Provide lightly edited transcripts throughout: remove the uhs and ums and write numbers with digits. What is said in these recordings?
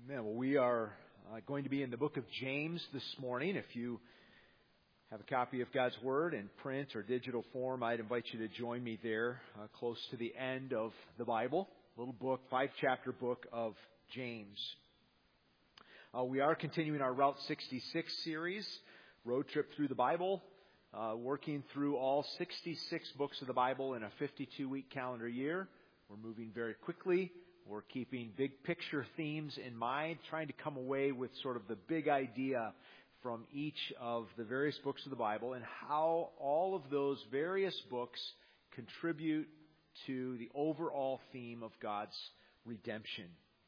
Amen. Well, we are going to be in the book of James this morning. If you have a copy of God's Word in print or digital form, I'd invite you to join me there close to the end of the Bible. Little book, 5-chapter book of James. We are continuing our Route 66 series, Road Trip Through the Bible, working through all 66 books of the Bible in a 52-week calendar year. We're moving very quickly. We're keeping big picture themes in mind, trying to come away with sort of the big idea from each of the various books of the Bible and how all of those various books contribute to the overall theme of God's redemption.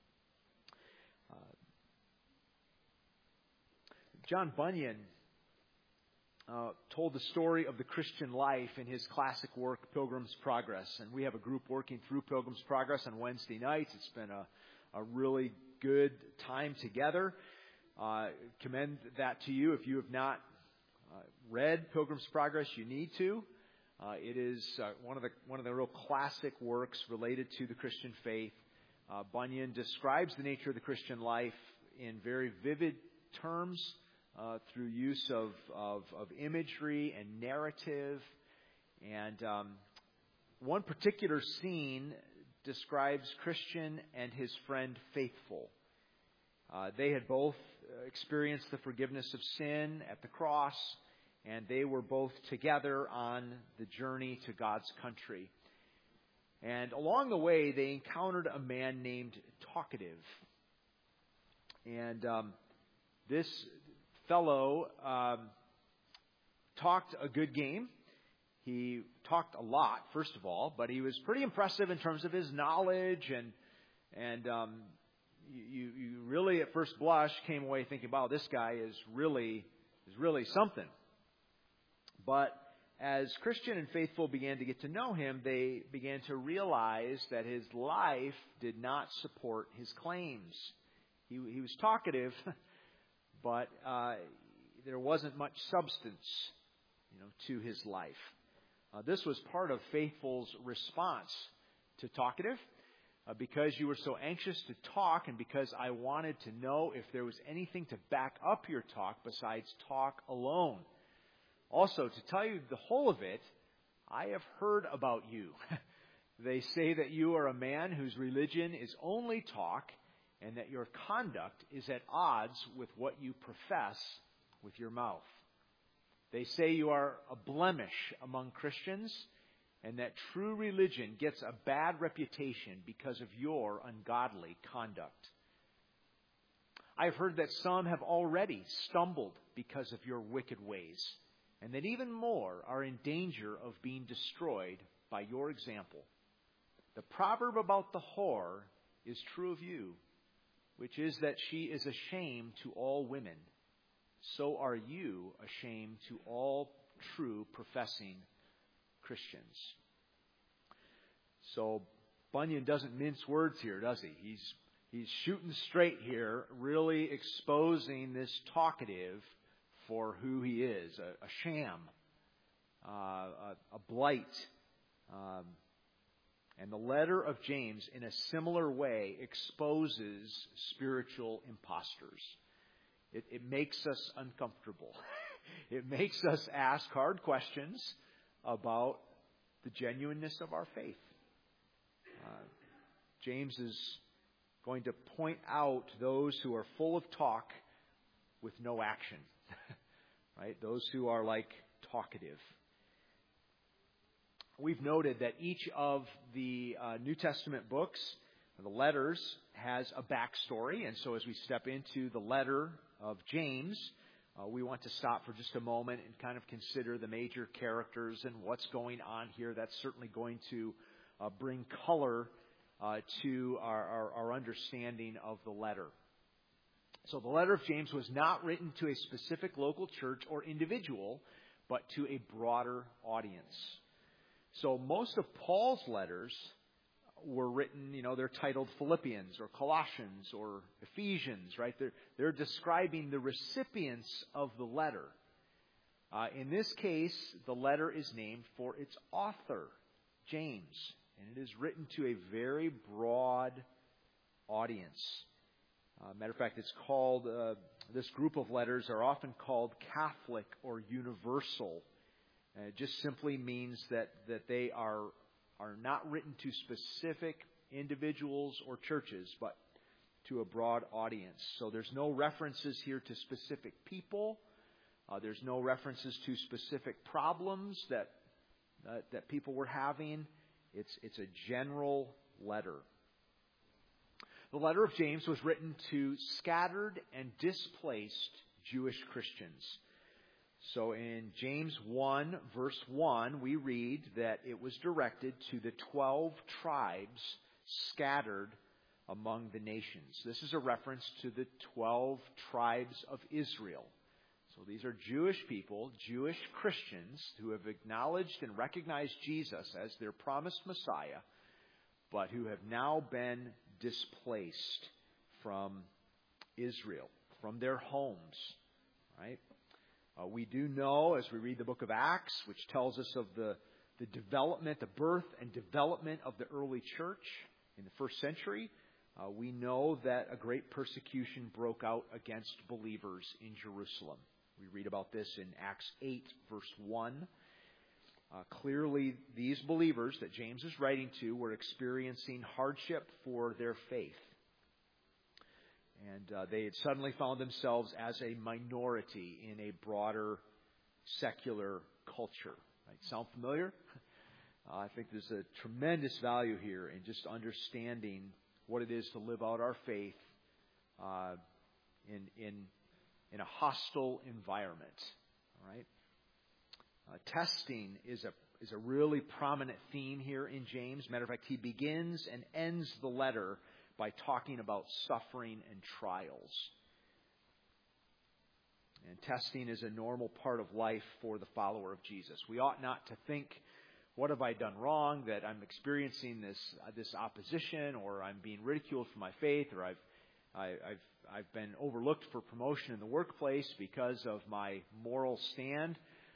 John Bunyan told the story of the Christian life in his classic work, Pilgrim's Progress. And we have a group working through Pilgrim's Progress on Wednesday nights. It's been a really good time together. Commend that to you. If you have not read Pilgrim's Progress, you need to. It is one of the real classic works related to the Christian faith. Bunyan describes the nature of the Christian life in very vivid terms, through use of imagery and narrative. And one particular scene describes Christian and his friend Faithful. They had both experienced the forgiveness of sin at the cross, and they were both together on the journey to God's country. And along the way, they encountered a man named Talkative. And this fellow talked a good game. He talked a lot, first of all, but he was pretty impressive in terms of his knowledge, and you really at first blush came away thinking, wow, this guy is really something. But as Christian and Faithful began to get to know him, they began to realize that his life did not support his claims. He was talkative, but there wasn't much substance, to his life. This was part of Faithful's response to Talkative. Because you were so anxious to talk, and because I wanted to know if there was anything to back up your talk besides talk alone. Also, to tell you the whole of it, I have heard about you. They say that you are a man whose religion is only talk, and that your conduct is at odds with what you profess with your mouth. They say you are a blemish among Christians, and that true religion gets a bad reputation because of your ungodly conduct. I've heard that some have already stumbled because of your wicked ways, and that even more are in danger of being destroyed by your example. The proverb about the whore is true of you, which is that she is a shame to all women. So are you a shame to all true professing Christians. So Bunyan doesn't mince words here, does he? He's shooting straight here, really exposing this talkative for who he is, a sham, a blight. And the letter of James, in a similar way, exposes spiritual imposters. It makes us uncomfortable. It makes us ask hard questions about the genuineness of our faith. James is going to point out those who are full of talk with no action. Right? Those who are like talkative. We've noted that each of the New Testament books, the letters, has a backstory. And so as we step into the letter of James, we want to stop for just a moment and kind of consider the major characters and what's going on here. That's certainly going to bring color to our understanding of the letter. So the letter of James was not written to a specific local church or individual, but to a broader audience. So most of Paul's letters were written, they're titled Philippians or Colossians or Ephesians, right? They're describing the recipients of the letter. In this case, the letter is named for its author, James, and it is written to a very broad audience. Matter of fact, it's called, this group of letters are often called Catholic or universal. It just simply means that they are not written to specific individuals or churches, but to a broad audience. So there's no references here to specific people. There's no references to specific problems that people were having. It's a general letter. The letter of James was written to scattered and displaced Jewish Christians. So in James 1, verse 1, we read that it was directed to the 12 tribes scattered among the nations. This is a reference to the 12 tribes of Israel. So these are Jewish people, Jewish Christians, who have acknowledged and recognized Jesus as their promised Messiah, but who have now been displaced from Israel, from their homes, right? We do know, as we read the book of Acts, which tells us of the development, the birth and development of the early church in the first century, we know that a great persecution broke out against believers in Jerusalem. We read about this in Acts 8, verse 1. Clearly, these believers that James is writing to were experiencing hardship for their faith. And they had suddenly found themselves as a minority in a broader secular culture. Right? Sound familiar? I think there's a tremendous value here in just understanding what it is to live out our faith in a hostile environment. All right? Testing is a really prominent theme here in James. Matter of fact, he begins and ends the letter by talking about suffering and trials. And testing is a normal part of life for the follower of Jesus. We ought not to think, what have I done wrong that I'm experiencing this opposition, or I'm being ridiculed for my faith, or I've been overlooked for promotion in the workplace because of my moral stand.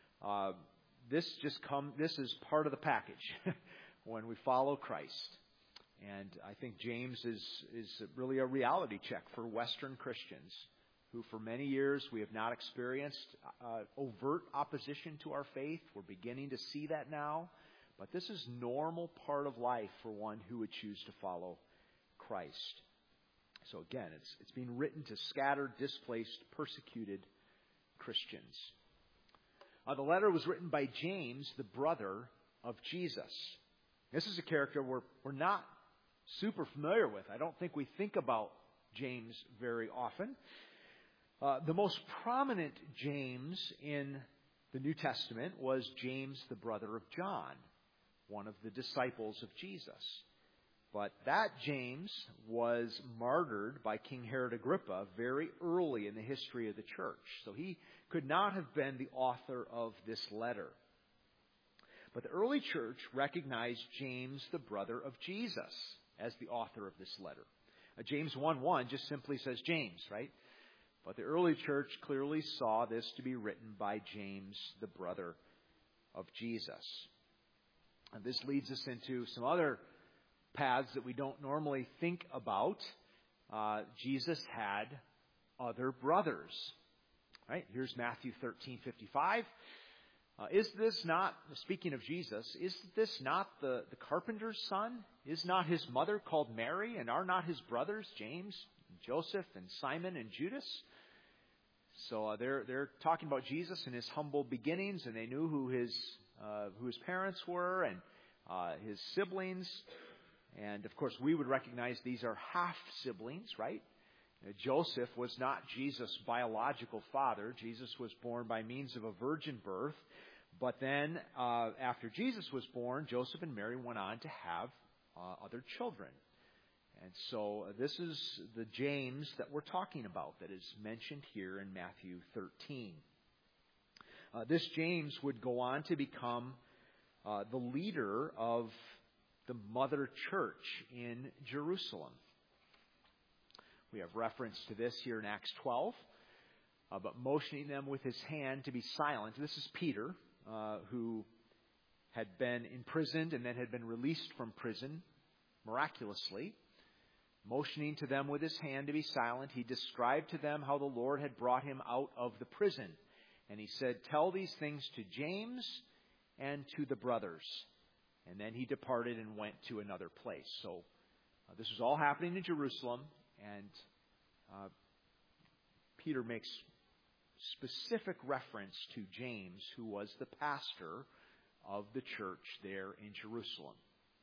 This is part of the package when we follow Christ. And I think James is really a reality check for Western Christians who for many years we have not experienced overt opposition to our faith. We're beginning to see that now. But this is normal part of life for one who would choose to follow Christ. So again, it's being written to scattered, displaced, persecuted Christians. The letter was written by James, the brother of Jesus. This is a character we're not super familiar with. I don't think we think about James very often. The most prominent James in the New Testament was James, the brother of John, one of the disciples of Jesus. But that James was martyred by King Herod Agrippa very early in the history of the church. So he could not have been the author of this letter. But the early church recognized James, the brother of Jesus, as the author of this letter. James 1:1 just simply says James, right? But the early church clearly saw this to be written by James, the brother of Jesus. And this leads us into some other paths that we don't normally think about. Jesus had other brothers, right? Here's Matthew 13:55. Is this not, speaking of Jesus, is this not the carpenter's son? Is not his mother called Mary? And are not his brothers James, and Joseph, and Simon, and Judas? So they're talking about Jesus and his humble beginnings, and they knew who his parents were and his siblings. And of course, we would recognize these are half siblings, right? Joseph was not Jesus' biological father. Jesus was born by means of a virgin birth. But then, after Jesus was born, Joseph and Mary went on to have other children. And so this is the James that we're talking about that is mentioned here in Matthew 13. This James would go on to become the leader of the mother church in Jerusalem. We have reference to this here in Acts 12. But motioning them with his hand to be silent. This is Peter, who had been imprisoned and then had been released from prison miraculously. Motioning to them with his hand to be silent, he described to them how the Lord had brought him out of the prison. And he said, "Tell these things to James and to the brothers." And then he departed and went to another place. So this was all happening in Jerusalem, and Peter makes specific reference to James, who was the pastor of the church there in Jerusalem.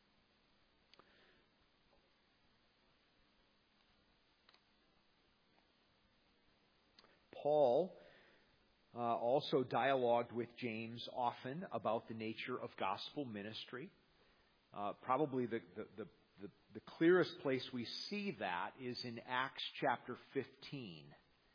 Paul also dialogued with James often about the nature of gospel ministry. Probably the clearest place we see that is in Acts chapter 15.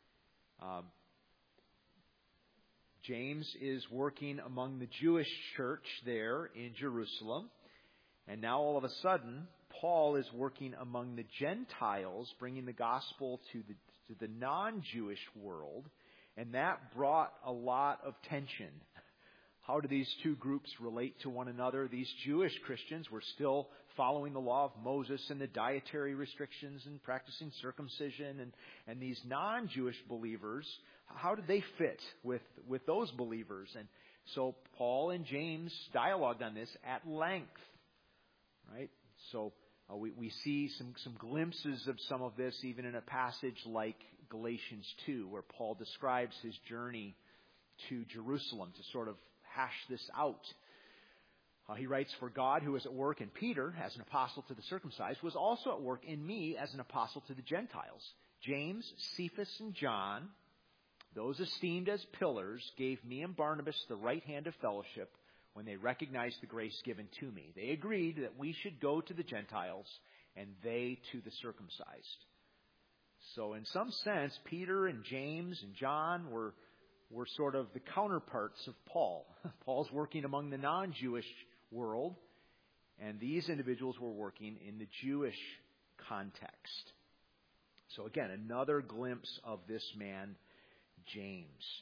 James is working among the Jewish church there in Jerusalem. And now all of a sudden, Paul is working among the Gentiles, bringing the gospel to the non-Jewish world. And that brought a lot of tension. How do these two groups relate to one another? These Jewish Christians were still following the law of Moses and the dietary restrictions and practicing circumcision. And these non-Jewish believers, how did they fit with those believers? And so Paul and James dialogued on this at length. Right? So we see some glimpses of some of this even in a passage like Galatians 2, where Paul describes his journey to Jerusalem to sort of hash this out. He writes, "For God, who is at work in Peter as an apostle to the circumcised, was also at work in me as an apostle to the Gentiles. James, Cephas, and John, those esteemed as pillars, gave me and Barnabas the right hand of fellowship when they recognized the grace given to me. They agreed that we should go to the Gentiles and they to the circumcised." So in some sense, Peter and James and John were sort of the counterparts of Paul. Paul's working among the non-Jewish world, and these individuals were working in the Jewish context. So again, another glimpse of this man, James.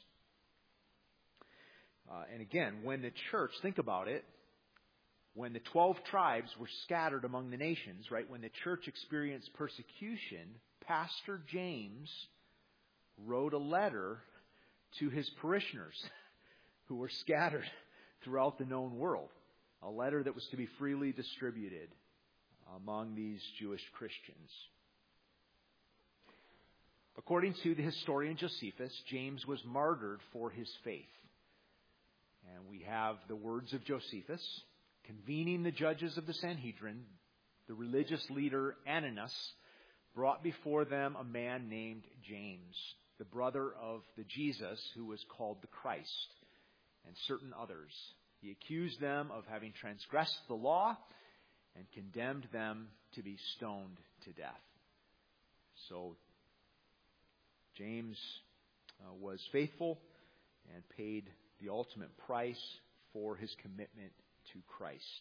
And again, when the church, think about it, when the 12 tribes were scattered among the nations, right, when the church experienced persecution, Pastor James wrote a letter to his parishioners who were scattered throughout the known world. A letter that was to be freely distributed among these Jewish Christians. According to the historian Josephus, James was martyred for his faith. And we have the words of Josephus. "Convening the judges of the Sanhedrin, the religious leader Ananias brought before them a man named James, the brother of the Jesus who was called the Christ, and certain others. He accused them of having transgressed the law and condemned them to be stoned to death." So James was faithful and paid the ultimate price for his commitment to Christ.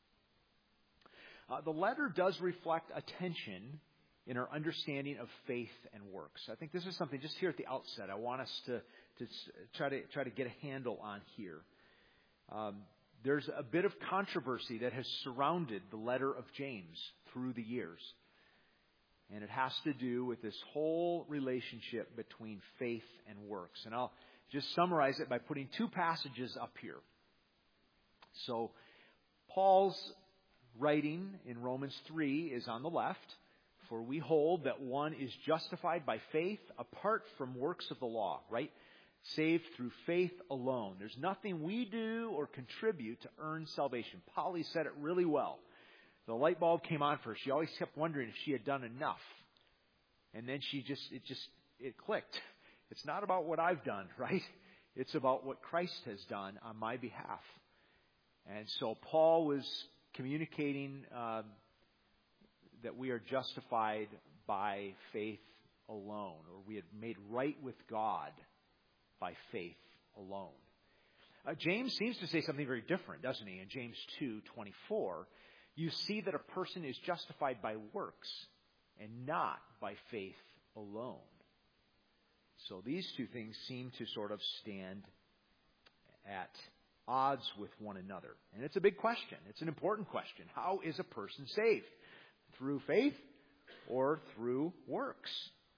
The letter does reflect a tension in our understanding of faith and works. I think this is something just here at the outset I want us to try to get a handle on here. There's a bit of controversy that has surrounded the letter of James through the years. And it has to do with this whole relationship between faith and works. And I'll just summarize it by putting two passages up here. So Paul's writing in Romans 3 is on the left. "For we hold that one is justified by faith apart from works of the law," right? Saved through faith alone. There's nothing we do or contribute to earn salvation. Polly said it really well. The light bulb came on for her. She always kept wondering if she had done enough. And then it clicked. It's not about what I've done, right? It's about what Christ has done on my behalf. And so Paul was communicating that we are justified by faith alone, or we had made right with God by faith alone. James seems to say something very different, doesn't he? In James 2:24, you see that a person is justified by works and not by faith alone. So these two things seem to sort of stand at odds with one another. And it's a big question. It's an important question. How is a person saved? Through faith or through works.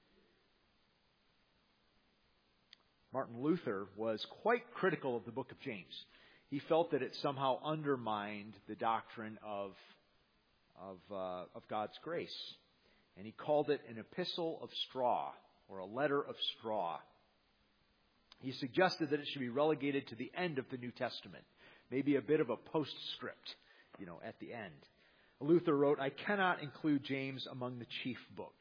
Martin Luther was quite critical of the book of James. He felt that it somehow undermined the doctrine of God's grace. And he called it an epistle of straw, or a letter of straw. He suggested that it should be relegated to the end of the New Testament, maybe a bit of a postscript, at the end. Luther wrote, "I cannot include James among the chief books."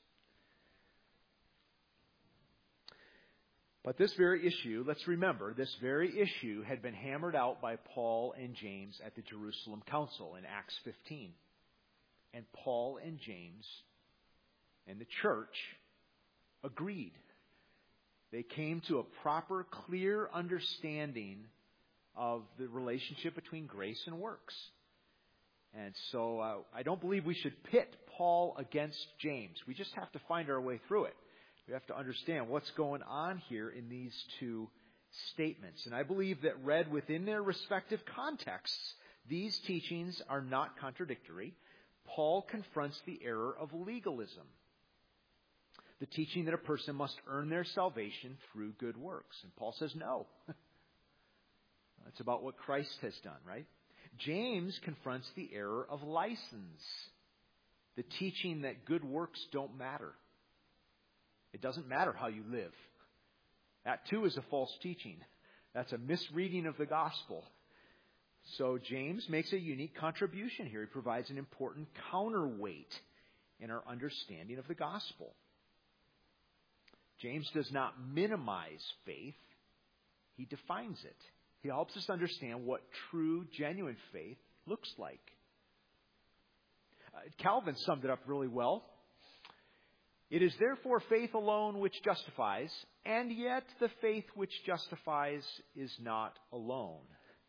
But this very issue, let's remember, this very issue had been hammered out by Paul and James at the Jerusalem Council in Acts 15. And Paul and James and the church agreed. They came to a proper, clear understanding of the relationship between grace and works. And so I don't believe we should pit Paul against James. We just have to find our way through it. We have to understand what's going on here in these two statements. And I believe that read within their respective contexts, these teachings are not contradictory. Paul confronts the error of legalism, the teaching that a person must earn their salvation through good works. And Paul says no. It's about what Christ has done, right? James confronts the error of license, the teaching that good works don't matter. It doesn't matter how you live. That too is a false teaching. That's a misreading of the gospel. So James makes a unique contribution here. He provides an important counterweight in our understanding of the gospel. James does not minimize faith. He defines it. He helps us understand what true, genuine faith looks like. Calvin summed it up really well. It is therefore faith alone which justifies, and yet the faith which justifies is not alone.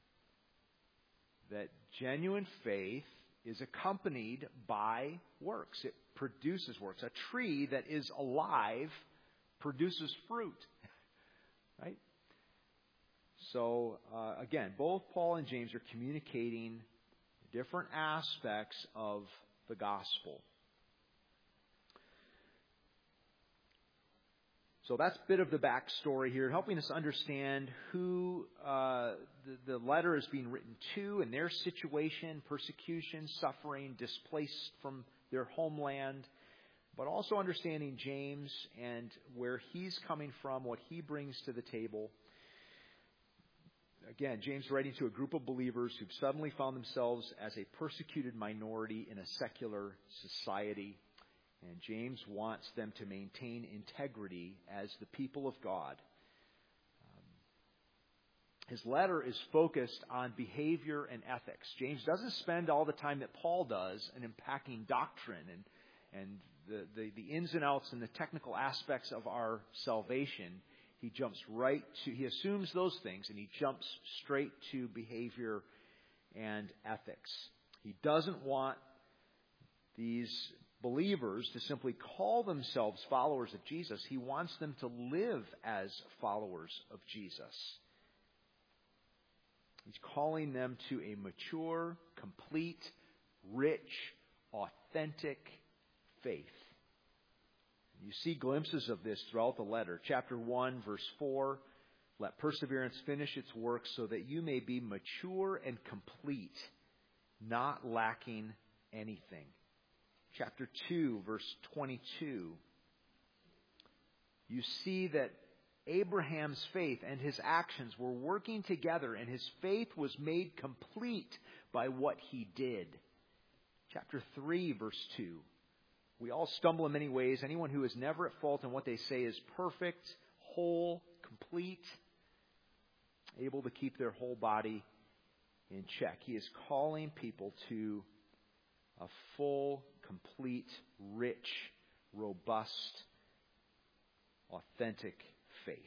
That genuine faith is accompanied by works. It produces works. A tree that is alive produces fruit. Right? So, again, both Paul and James are communicating different aspects of the gospel. So that's a bit of the backstory here, helping us understand who the letter is being written to and their situation, persecution, suffering, displaced from their homeland, but also understanding James and where he's coming from, what he brings to the table. Again, James writing to a group of believers who've suddenly found themselves as a persecuted minority in a secular society. And James wants them to maintain integrity as the people of God. His letter is focused on behavior and ethics. James doesn't spend all the time that Paul does in unpacking doctrine and the ins and outs and the technical aspects of our salvation. He assumes those things and he jumps straight to behavior and ethics. He doesn't want these believers to simply call themselves followers of Jesus. He wants them to live as followers of Jesus. He's calling them to a mature, complete, rich, authentic faith. You see glimpses of this throughout the letter. Chapter 1, verse 4, let perseverance finish its work so that you may be mature and complete, not lacking anything. Chapter 2, verse 22, you see that Abraham's faith and his actions were working together, and his faith was made complete by what he did. Chapter 3, verse 2, we all stumble in many ways. Anyone who is never at fault in what they say is perfect, whole, complete, able to keep their whole body in check. He is calling people to a full, complete, rich, robust, authentic faith.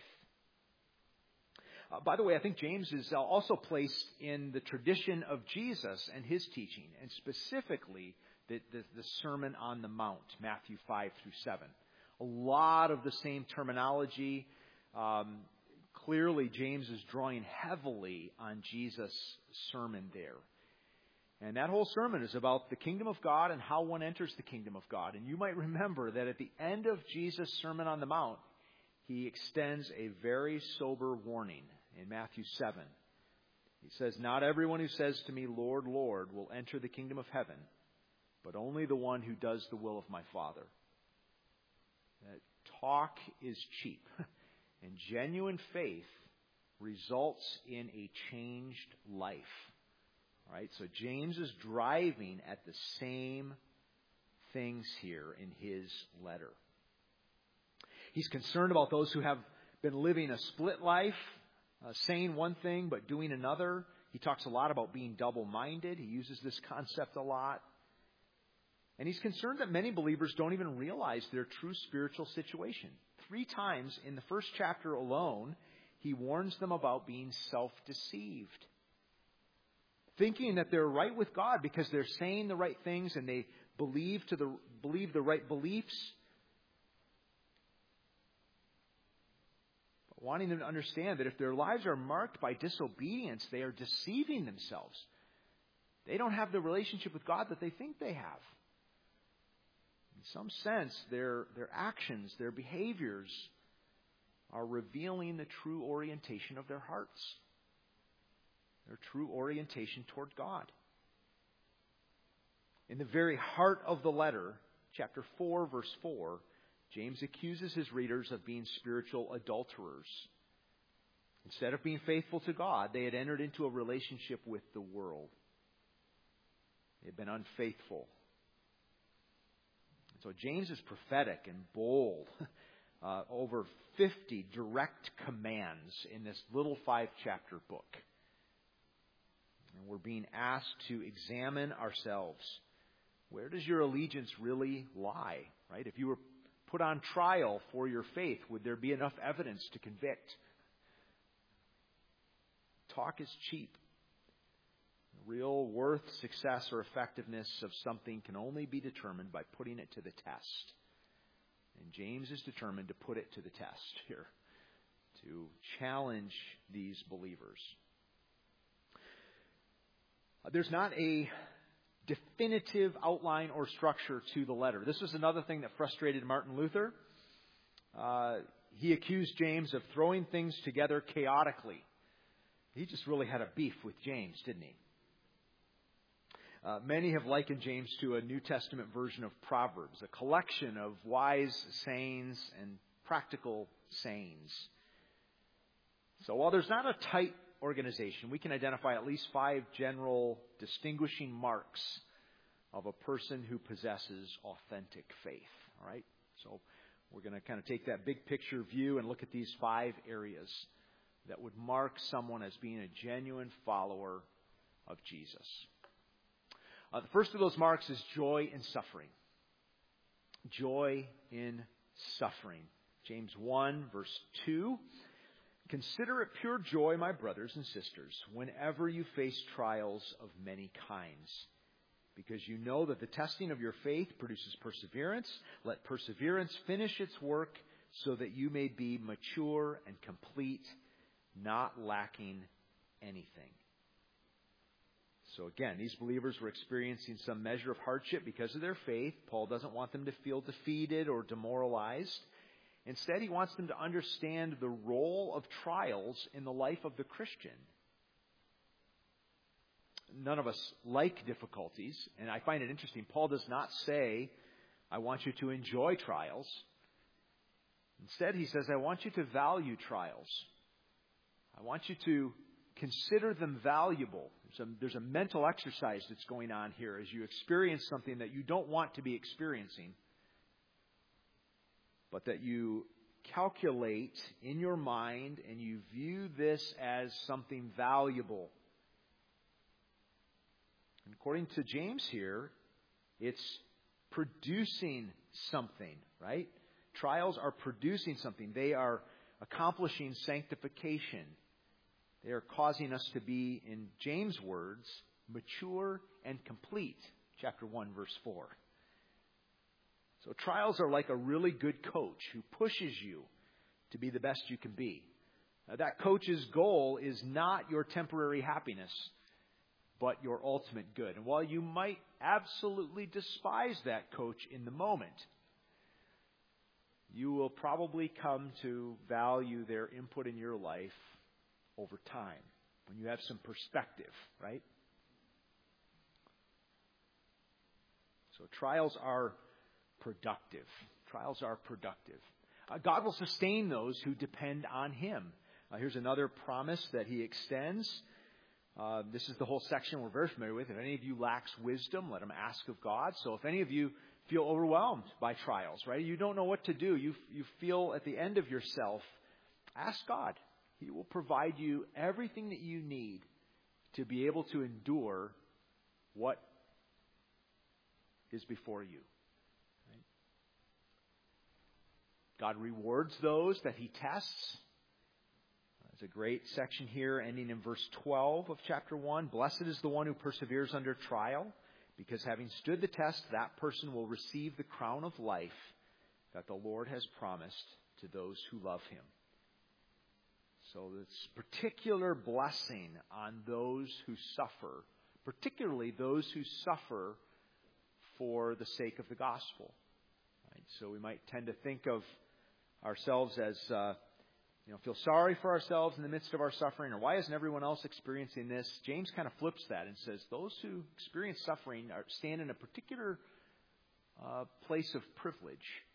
By the way, I think James is also placed in the tradition of Jesus and his teaching, and specifically the Sermon on the Mount, Matthew 5 through 7. A lot of the same terminology. Clearly, James is drawing heavily on Jesus' sermon there. And that whole sermon is about the kingdom of God and how one enters the kingdom of God. And you might remember that at the end of Jesus' Sermon on the Mount, he extends a very sober warning in Matthew 7. He says, "Not everyone who says to me, 'Lord, Lord,' will enter the kingdom of heaven, but only the one who does the will of my Father." That talk is cheap, and genuine faith results in a changed life. All right, so James is driving at the same things here in his letter. He's concerned about those who have been living a split life, saying one thing but doing another. He talks a lot about being double-minded. He uses this concept a lot. And he's concerned that many believers don't even realize their true spiritual situation. 3 times in the first chapter alone, he warns them about being self-deceived. Thinking that they're right with God because they're saying the right things and they believe the right beliefs. But wanting them to understand that if their lives are marked by disobedience, they are deceiving themselves. They don't have the relationship with God that they think they have. In some sense, their actions, their behaviors are revealing the true orientation of their hearts. Their true orientation toward God. In the very heart of the letter, chapter 4, verse 4, James accuses his readers of being spiritual adulterers. Instead of being faithful to God, they had entered into a relationship with the world. They had been unfaithful. And so James is prophetic and bold. Over 50 direct commands in this little 5-chapter book. And we're being asked to examine ourselves. Where does your allegiance really lie? Right? If you were put on trial for your faith, would there be enough evidence to convict? Talk is cheap. The real worth, success, or effectiveness of something can only be determined by putting it to the test. And James is determined to put it to the test here, to challenge these believers. There's not a definitive outline or structure to the letter. This was another thing that frustrated Martin Luther. He accused James of throwing things together chaotically. He just really had a beef with James, didn't he? Many have likened James to a New Testament version of Proverbs, a collection of wise sayings and practical sayings. So while there's not a tight organization, we can identify at least 5 general distinguishing marks of a person who possesses authentic faith. All right? So we're going to kind of take that big picture view and look at these 5 areas that would mark someone as being a genuine follower of Jesus. The first of those marks is joy in suffering. Joy in suffering. James 1, verse 2. "Consider it pure joy, my brothers and sisters, whenever you face trials of many kinds, because you know that the testing of your faith produces perseverance. Let perseverance finish its work so that you may be mature and complete, not lacking anything." So again, these believers were experiencing some measure of hardship because of their faith. Paul doesn't want them to feel defeated or demoralized. Instead, he wants them to understand the role of trials in the life of the Christian. None of us like difficulties, and I find it interesting. Paul does not say, "I want you to enjoy trials." Instead, he says, "I want you to value trials. I want you to consider them valuable." There's a mental exercise that's going on here as you experience something that you don't want to be experiencing, but that you calculate in your mind and you view this as something valuable. And according to James here, it's producing something, right? Trials are producing something. They are accomplishing sanctification. They are causing us to be, in James' words, mature and complete. Chapter 1, verse 4. So trials are like a really good coach who pushes you to be the best you can be. Now, that coach's goal is not your temporary happiness, but your ultimate good. And while you might absolutely despise that coach in the moment, you will probably come to value their input in your life over time when you have some perspective, right? So trials are productive. Trials are productive. God will sustain those who depend on Him. Here's another promise that He extends. This is the whole section we're very familiar with. If any of you lacks wisdom, let him ask of God. So if any of you feel overwhelmed by trials, right? You don't know what to do. You feel at the end of yourself, ask God. He will provide you everything that you need to be able to endure what is before you. Right? God rewards those that He tests. There's a great section here ending in verse 12 of chapter 1. Blessed is the one who perseveres under trial, because having stood the test, that person will receive the crown of life that the Lord has promised to those who love Him. So this particular blessing on those who suffer, particularly those who suffer for the sake of the gospel. Right? So we might tend to think of ourselves as, feel sorry for ourselves in the midst of our suffering, or why isn't everyone else experiencing this? James kind of flips that and says those who experience suffering stand in a particular place of privilege.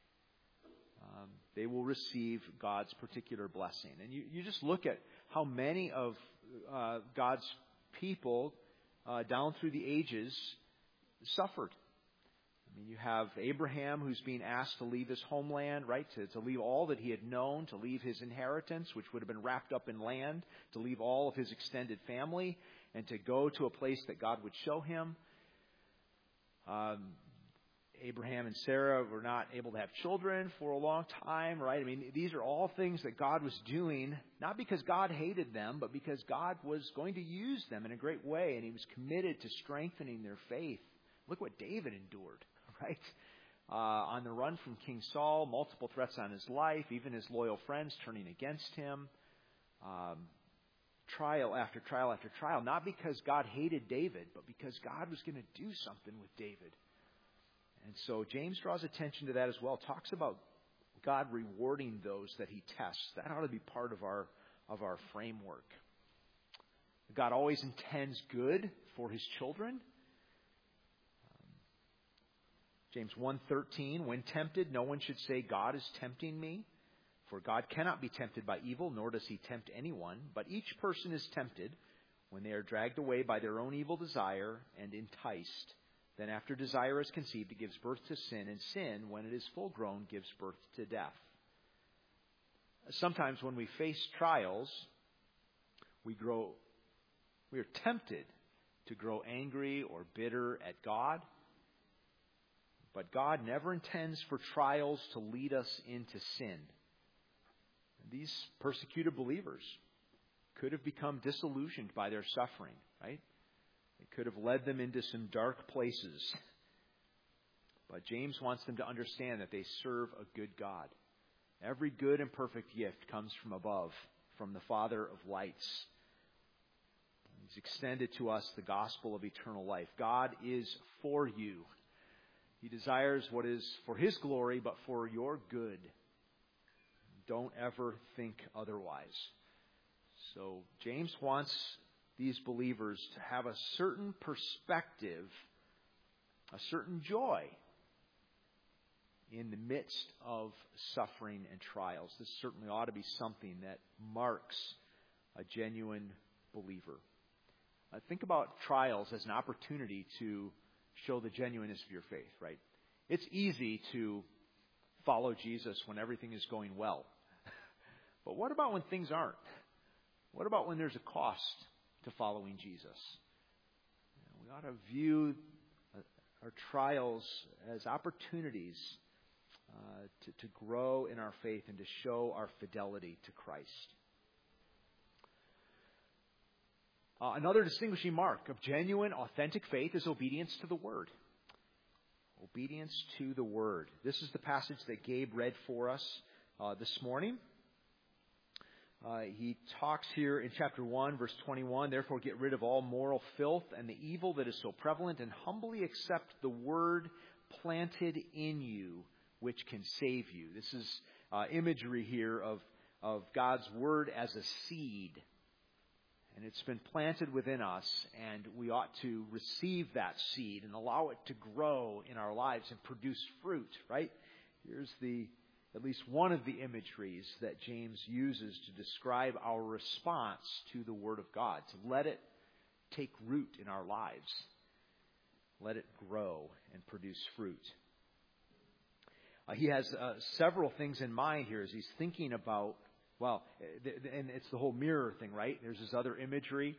They will receive God's particular blessing. And you just look at how many of God's people down through the ages suffered. I mean, you have Abraham who's being asked to leave his homeland, right? To leave all that he had known, to leave his inheritance, which would have been wrapped up in land, to leave all of his extended family, and to go to a place that God would show him. Abraham and Sarah were not able to have children for a long time, right? I mean, these are all things that God was doing, not because God hated them, but because God was going to use them in a great way, and He was committed to strengthening their faith. Look what David endured, right? On the run from King Saul, multiple threats on his life, even his loyal friends turning against him. Trial after trial after trial, not because God hated David, but because God was going to do something with David. And so James draws attention to that as well. Talks about God rewarding those that He tests. That ought to be part of our framework. God always intends good for His children. James 1:13, when tempted, no one should say, God is tempting me. For God cannot be tempted by evil, nor does He tempt anyone. But each person is tempted when they are dragged away by their own evil desire and enticed. Then after desire is conceived, it gives birth to sin, and sin, when it is full grown, gives birth to death. Sometimes when we face trials, we are tempted to grow angry or bitter at God. But God never intends for trials to lead us into sin. These persecuted believers could have become disillusioned by their suffering, right? It could have led them into some dark places. But James wants them to understand that they serve a good God. Every good and perfect gift comes from above, from the Father of lights. He's extended to us the gospel of eternal life. God is for you. He desires what is for His glory, but for your good. Don't ever think otherwise. So James wants these believers to have a certain perspective, a certain joy in the midst of suffering and trials. This certainly ought to be something that marks a genuine believer. Think about trials as an opportunity to show the genuineness of your faith, right? It's easy to follow Jesus when everything is going well. But what about when things aren't? What about when there's a cost to following Jesus? We ought to view our trials as opportunities to grow in our faith and to show our fidelity to Christ. Another distinguishing mark of genuine, authentic faith is obedience to the Word. Obedience to the Word. This is the passage that Gabe read for us this morning. He talks here in chapter 1, verse 21, therefore get rid of all moral filth and the evil that is so prevalent, and humbly accept the word planted in you, which can save you. This is imagery here of God's word as a seed. And it's been planted within us, and we ought to receive that seed and allow it to grow in our lives and produce fruit, right? Here's at least one of the imageries that James uses to describe our response to the Word of God, to let it take root in our lives. Let it grow and produce fruit. He has several things in mind here as he's thinking about, and it's the whole mirror thing, right? There's this other imagery.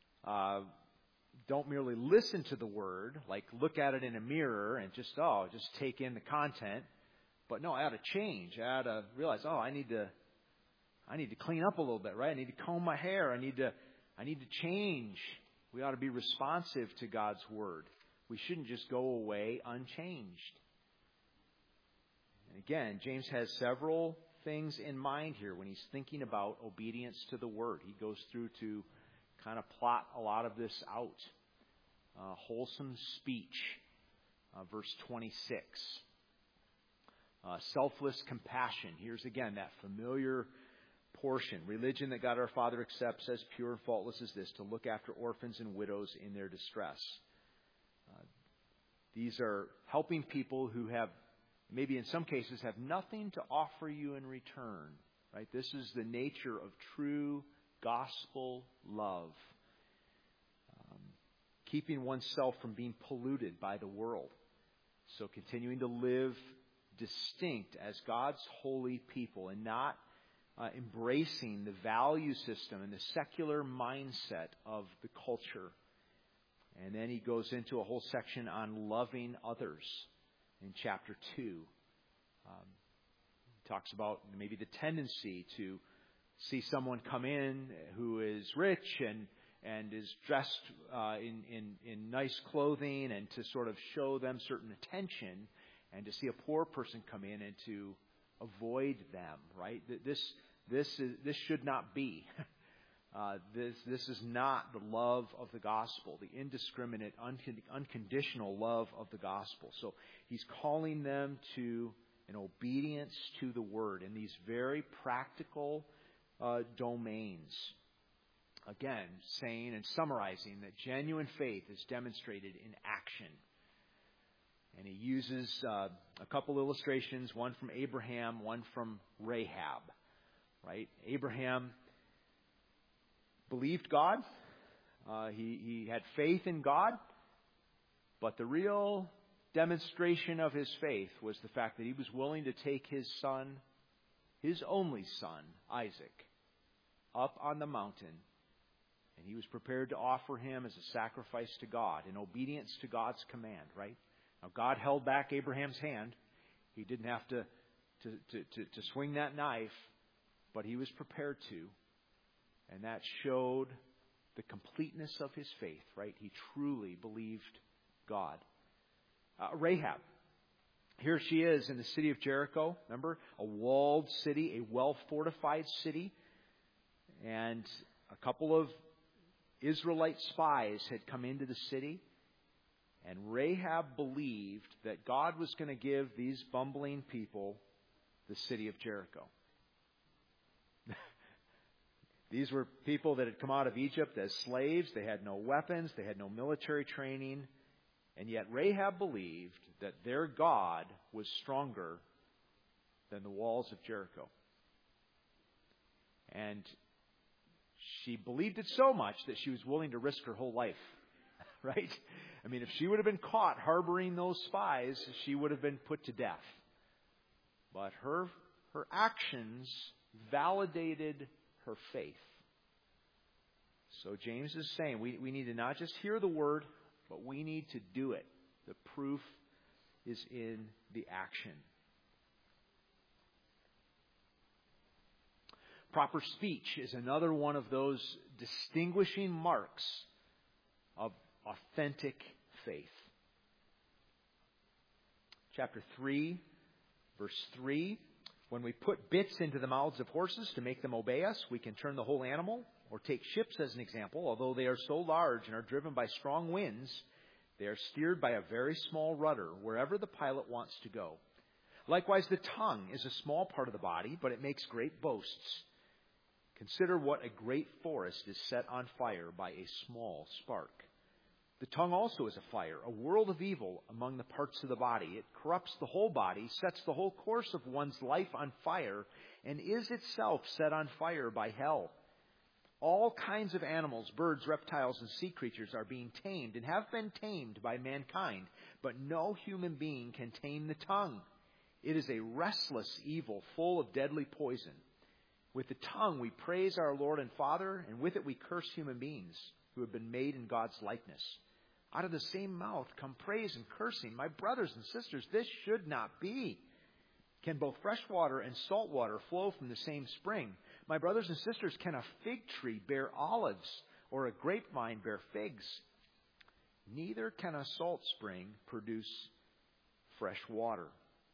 Don't merely listen to the Word, like look at it in a mirror and just take in the content. But no, I ought to change. I ought to realize, I need to clean up a little bit, right? I need to comb my hair. I need to change. We ought to be responsive to God's Word. We shouldn't just go away unchanged. And again, James has several things in mind here when he's thinking about obedience to the Word. He goes through to kind of plot a lot of this out. Wholesome speech, verse 26. Selfless compassion. Here's again that familiar portion. Religion that God our Father accepts as pure and faultless as this, to look after orphans and widows in their distress. These are helping people who have, maybe in some cases, have nothing to offer you in return. Right? This is the nature of true gospel love. Keeping oneself from being polluted by the world. So continuing to live distinct as God's holy people and not embracing the value system and the secular mindset of the culture. And then he goes into a whole section on loving others in chapter 2. He talks about maybe the tendency to see someone come in who is rich and is dressed in nice clothing, and to sort of show them certain attention, and to see a poor person come in and to avoid them, right? This should not be. This is not the love of the gospel, the indiscriminate, unconditional love of the gospel. So he's calling them to an obedience to the Word in these very practical domains. Again, saying and summarizing that genuine faith is demonstrated in action. And he uses a couple illustrations, one from Abraham, one from Rahab. Right? Abraham believed God. He had faith in God. But the real demonstration of his faith was the fact that he was willing to take his son, his only son, Isaac, up on the mountain. And he was prepared to offer him as a sacrifice to God in obedience to God's command, right? Now, God held back Abraham's hand. He didn't have to swing that knife, but he was prepared to. And that showed the completeness of his faith, right? He truly believed God. Rahab. Here she is in the city of Jericho. Remember? A walled city, a well-fortified city. And a couple of Israelite spies had come into the city. And Rahab believed that God was going to give these bumbling people the city of Jericho. These were people that had come out of Egypt as slaves. They had no weapons. They had no military training. And yet Rahab believed that their God was stronger than the walls of Jericho. And she believed it so much that she was willing to risk her whole life. Right? I mean, if she would have been caught harboring those spies, she would have been put to death. But her actions validated her faith. So James is saying we need to not just hear the word, but we need to do it. The proof is in the action. Proper speech is another one of those distinguishing marks of authentic faith. Chapter 3, verse 3. When we put bits into the mouths of horses to make them obey us, we can turn the whole animal. Or take ships as an example. Although they are so large and are driven by strong winds, they are steered by a very small rudder wherever the pilot wants to go. Likewise, the tongue is a small part of the body, but it makes great boasts. Consider what a great forest is set on fire by a small spark. The tongue also is a fire, a world of evil among the parts of the body. It corrupts the whole body, sets the whole course of one's life on fire, and is itself set on fire by hell. All kinds of animals, birds, reptiles, and sea creatures are being tamed and have been tamed by mankind, but no human being can tame the tongue. It is a restless evil full of deadly poison. With the tongue we praise our Lord and Father, and with it we curse human beings who have been made in God's likeness. Out of the same mouth come praise and cursing. My brothers and sisters, this should not be. Can both fresh water and salt water flow from the same spring? My brothers and sisters, can a fig tree bear olives or a grapevine bear figs? Neither can a salt spring produce fresh water.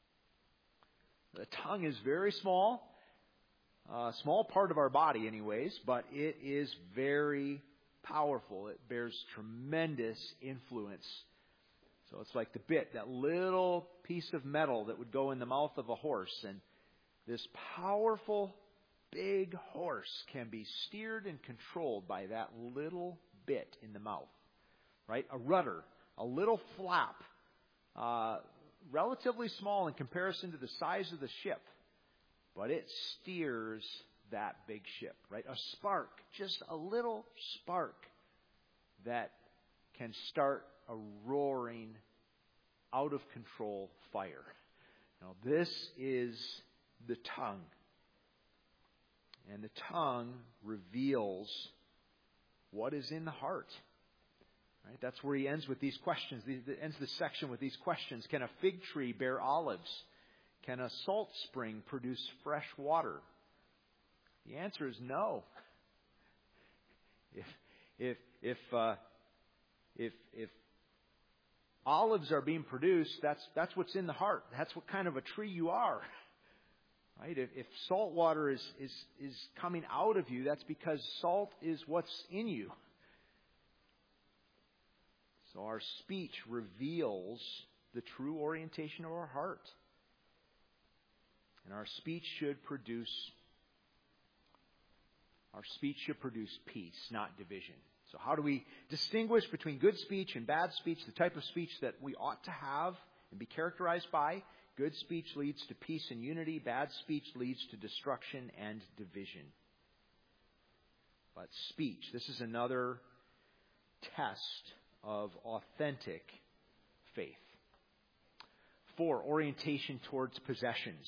The tongue is very small, a small part of our body anyways, but it is very powerful. It bears tremendous influence. So it's like the bit, that little piece of metal that would go in the mouth of a horse. And this powerful, big horse can be steered and controlled by that little bit in the mouth. Right? A rudder, a little flap, relatively small in comparison to the size of the ship. But it steers that big ship. Right? A spark, just a little spark that can start a roaring, out of control fire. Now, this is the tongue. And the tongue reveals what is in the heart. Right? That's where he ends with these questions. He ends the section with these questions. Can a fig tree bear olives? Can a salt spring produce fresh water? The answer is no. If olives are being produced, that's what's in the heart. That's what kind of a tree you are. Right? If salt water is coming out of you, that's because salt is what's in you. So our speech reveals the true orientation of our heart. And our speech should produce peace, not division. So how do we distinguish between good speech and bad speech, the type of speech that we ought to have and be characterized by? Good speech leads to peace and unity. Bad speech leads to destruction and division. But speech, this is another test of authentic faith. 4, orientation towards possessions.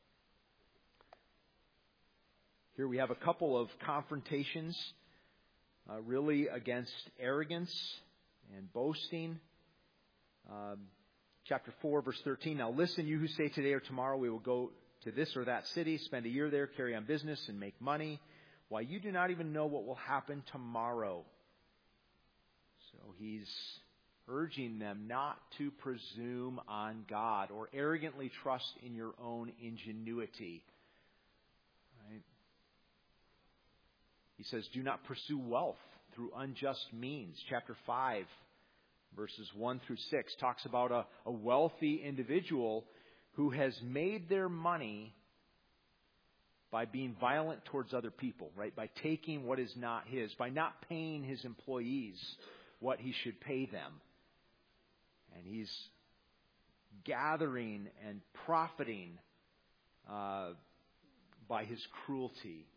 Here we have a couple of confrontations really against arrogance and boasting. Chapter 4, verse 13. Now listen, you who say today or tomorrow we will go to this or that city, spend a year there, carry on business, and make money. Why, you do not even know what will happen tomorrow. So he's urging them not to presume on God or arrogantly trust in your own ingenuity. Right? He says, do not pursue wealth through unjust means. Chapter 5, verses 1 through 6, talks about a wealthy individual who has made their money by being violent towards other people, right? By taking what is not his, by not paying his employees what he should pay them. And he's gathering and profiting by his cruelty.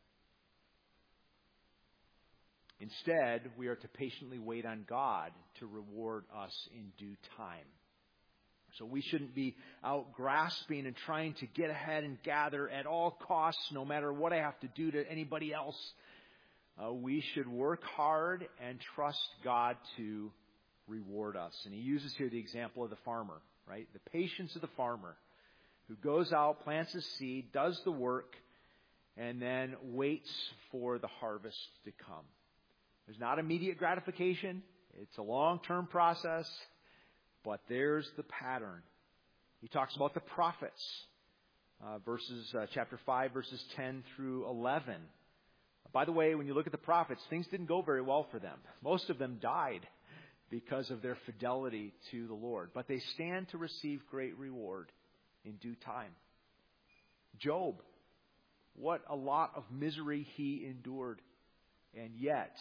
Instead, we are to patiently wait on God to reward us in due time. So we shouldn't be out grasping and trying to get ahead and gather at all costs, no matter what I have to do to anybody else. We should work hard and trust God to reward us. And he uses here the example of the farmer, right? The patience of the farmer who goes out, plants his seed, does the work, and then waits for the harvest to come. There's not immediate gratification. It's a long-term process, but there's the pattern. He talks about the prophets chapter 5, verses 10 through 11. By the way, when you look at the prophets, things didn't go very well for them. Most of them died because of their fidelity to the Lord. But they stand to receive great reward in due time. Job, what a lot of misery he endured. And yet,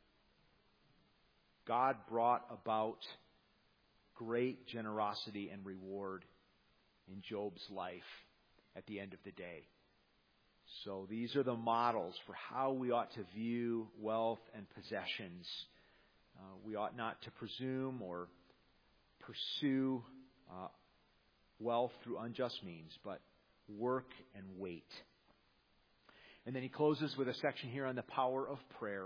God brought about great generosity and reward in Job's life at the end of the day. So these are the models for how we ought to view wealth and possessions. We ought not to presume or pursue wealth through unjust means, but work and wait. And then he closes with a section here on the power of prayer.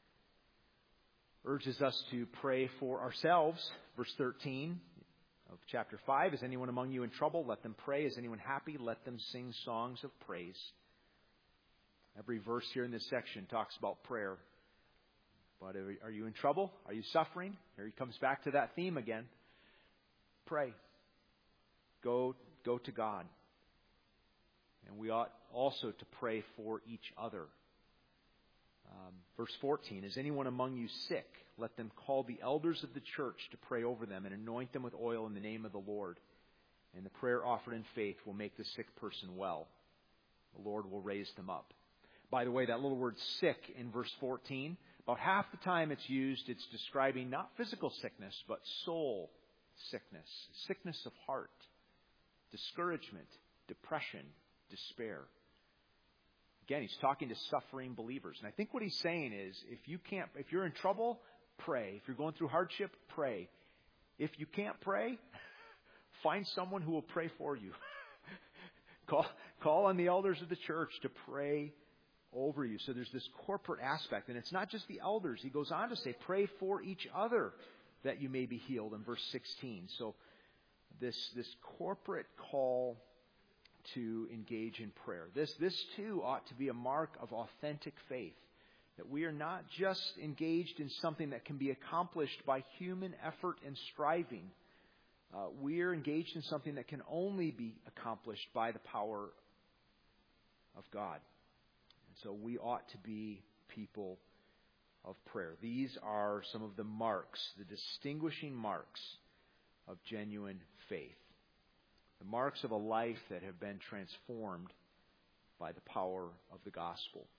Urges us to pray for ourselves. Verse 13 of chapter 5, is anyone among you in trouble? Let them pray. Is anyone happy? Let them sing songs of praise. Every verse here in this section talks about prayer. But are you in trouble? Are you suffering? Here he comes back to that theme again. Pray. Go to God. And we ought also to pray for each other. Verse 14, is anyone among you sick? Let them call the elders of the church to pray over them and anoint them with oil in the name of the Lord. And the prayer offered in faith will make the sick person well. The Lord will raise them up. By the way, that little word sick in verse 14, about half the time it's used, it's describing not physical sickness, but soul sickness, sickness of heart, discouragement, depression, despair. Again, he's talking to suffering believers. And I think what he's saying is, if you're in trouble, pray. If you're going through hardship, pray. If you can't pray, find someone who will pray for you. Call on the elders of the church to pray over you. So there's this corporate aspect. And it's not just the elders. He goes on to say, pray for each other that you may be healed in verse 16. So this corporate call to engage in prayer. This too ought to be a mark of authentic faith. That we are not just engaged in something that can be accomplished by human effort and striving. We are engaged in something that can only be accomplished by the power of God. And so we ought to be people of prayer. These are some of the marks, the distinguishing marks of genuine faith. The marks of a life that have been transformed by the power of the gospel.